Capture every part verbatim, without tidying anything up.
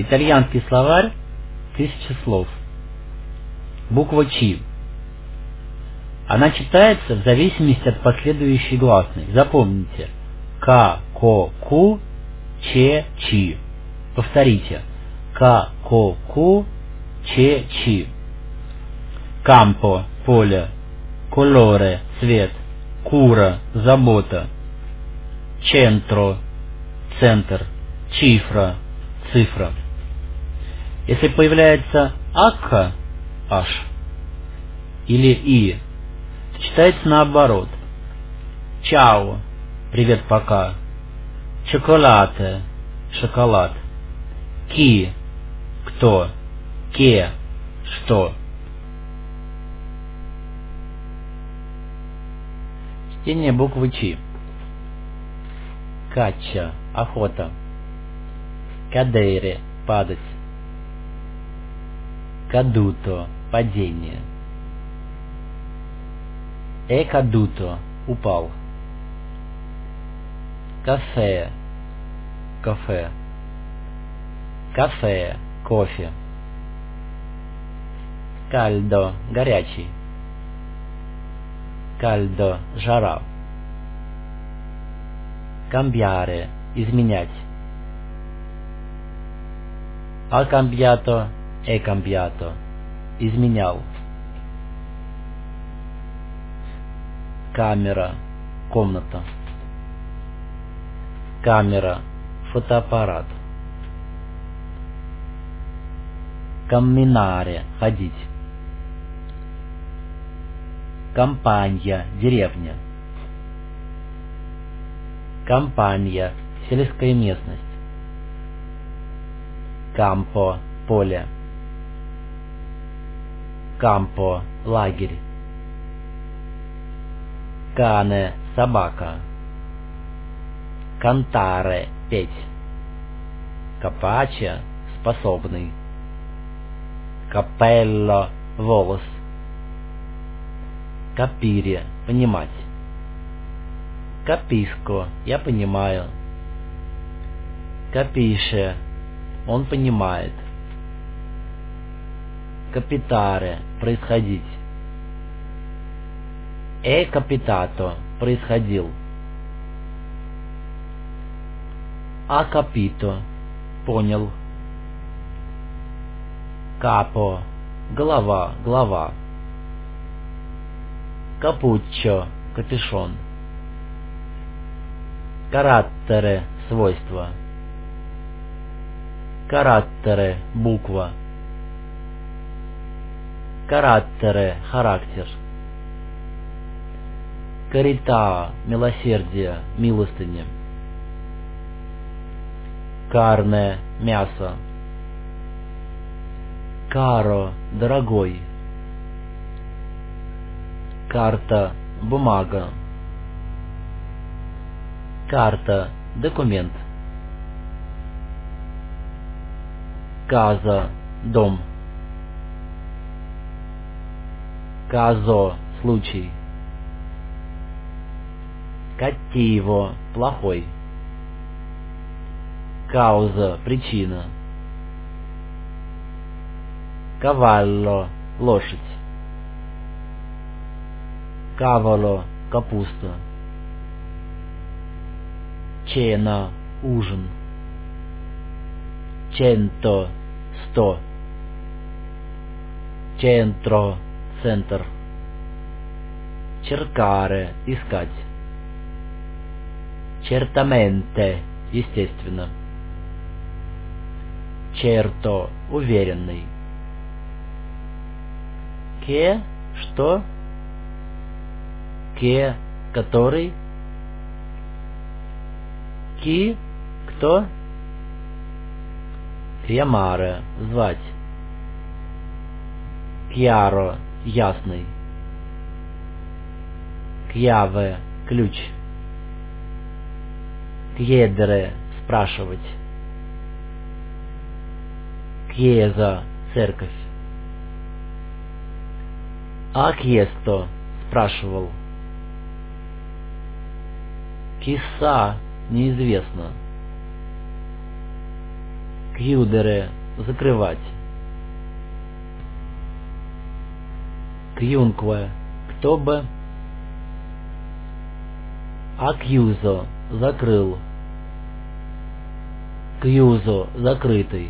Итальянский словарь, тысяча слов. Буква Ч. Она читается в зависимости от последующей гласной. Запомните. К, Ко, Ку, Че, Чи. Повторите. К, Ко, Ку, Че, Чи. Кампо, поле. Колоре, цвет. Кура, забота. Центро, центр. Цифра, цифра. Если появляется акха, аш, или и, читается наоборот. Чао, привет, пока. Чоколате, шоколад. Ки, кто. Ке, что. Чтение буквы Ч. Кача, охота. Кадейре, падать. Кадуто, падение. Э кадуто, упал. Кафе, кафе. Кафе, кофе. Кальдо, горячий. Кальдо, жара. Камбьяре, изменять. А камбьято, э камбьято, изменял. Камера, комната. Камера, фотоаппарат. Камминаре, ходить. Кампанья, деревня. Кампанья, сельская местность. Кампо, поле. Кампо, лагерь. Кане, собака. Кантаре, петь. Капача, способный. Капелло, волос. Капире, понимать. Каписко, я понимаю. Капише, он понимает. Капитаре, происходить. Э капитато, происходил. А капито, понял. Капо, голова, глава. Капуччо, капюшон. Караттере, свойства. Караттере, буква. Караттере, характер. Карита, милосердие, милостыня. Карне, мясо. Каро, дорогой. Карта, бумага. Карта, документ. Каза, дом. Казо, случай. Каттиво, плохой. Кауза, причина. Кавалло, лошадь. Кавало, капуста. Чена, ужин. Ченто, сто. Центро, центр. Черкаре, искать. Чертаменте, естественно. Черто, уверенный. Ке, что? Ке, который? Ки, кто? Кьямаре, звать. Кьяро, ясный. Кьяве, ключ. Кьедре, спрашивать. Кьеза, церковь. А кьесто, спрашивал. Киса, неизвестно. Кьюдере закрывать. Кьюнкве кто бы. Акьюзо закрыл. Кьюзо закрытый.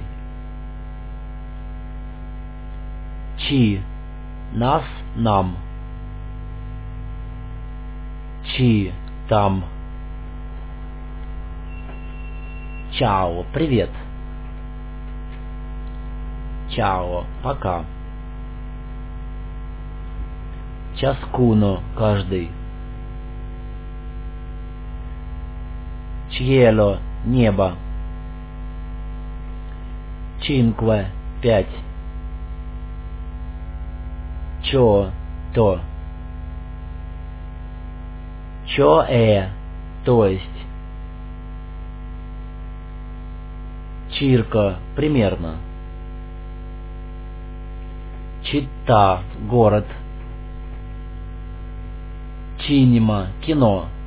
Чи нас нам. Чи там. Чао привет. Чао пока. Часкуно каждый. Чьело небо. Чинкве пять. Чо то. Чо э то есть. Чирка примерно. Чита город. Чинема кино.